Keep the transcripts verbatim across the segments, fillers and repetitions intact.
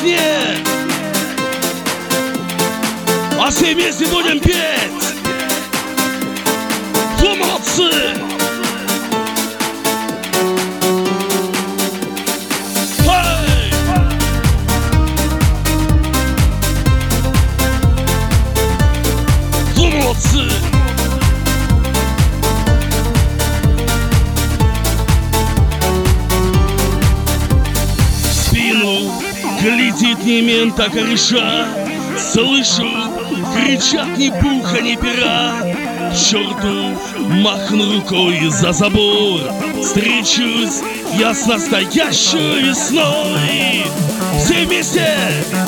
снег, а все вместе будем петь. Вы молодцы! Эй! Вы молодцы! Глядит не мента кореша, слышу, кричат ни пуха, ни пера. К черту махну рукой за забор, встречусь я с настоящей весной. Все вместе!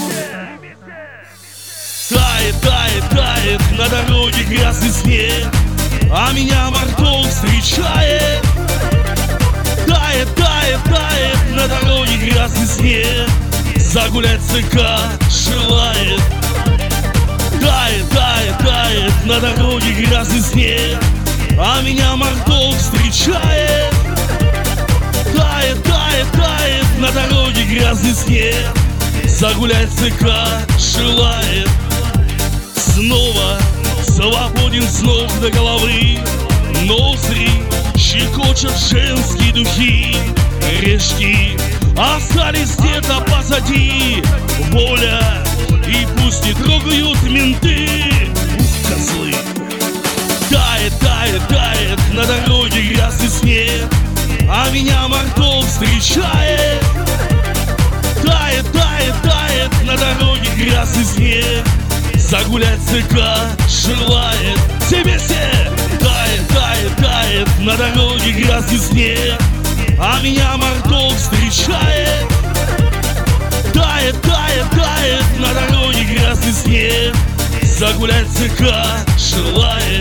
Тает, тает, тает на дороге грязный снег, а меня мартов встречает. Тает, тает, тает на дороге грязный снег, загулять ЦК желает. Тает, тает, тает на дороге грязный снег, а меня мартов встречает. Тает, тает, тает на дороге грязный снег, загулять ЦК желает. Снова свободен с ног до головы, ноздри щекочут женские духи. Решки остались где-то позади, воля, и пусть не трогают менты. Ух, козлы! Тает, тает, тает на дороге грязный снег, а меня мартов встречает. Тает, тает, тает на дороге грязный снег, загулять ЦК желает. Все вместе! Тает, тает, тает на дороге грязный снег, а меня мартов встречает. Тает, тает, тает на дороге грязный снег, загулять ЦК желает.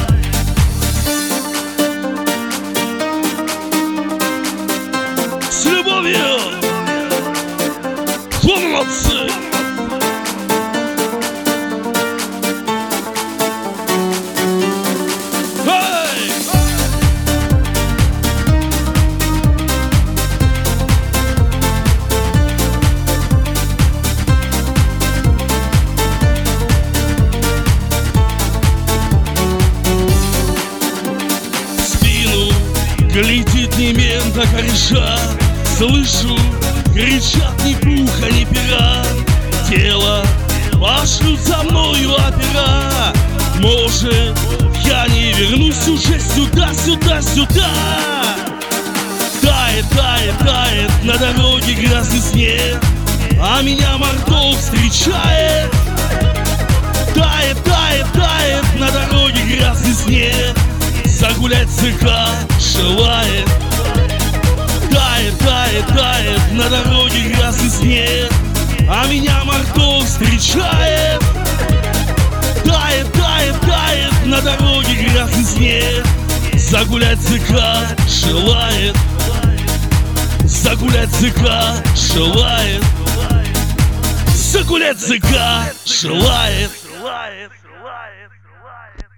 С любовью! Вы молодцы! Глядит не мента кореша, слышу, кричат ни пуха, ни пера. Тело пошлют за мною опера. Может, я не вернусь уже сюда, сюда, сюда. Тает, тает, тает на дороге грязный снег, а меня мартов встречает. Тает, тает, тает на дороге грязный снег, загулять ЦК желает. Тает, тает, тает на дороге грязный снег, а меня мартов встречает. Тает, тает, тает на дороге грязный снег, загулять ЦК желает. Загулять ЦК желает. Загулять ЦК желает.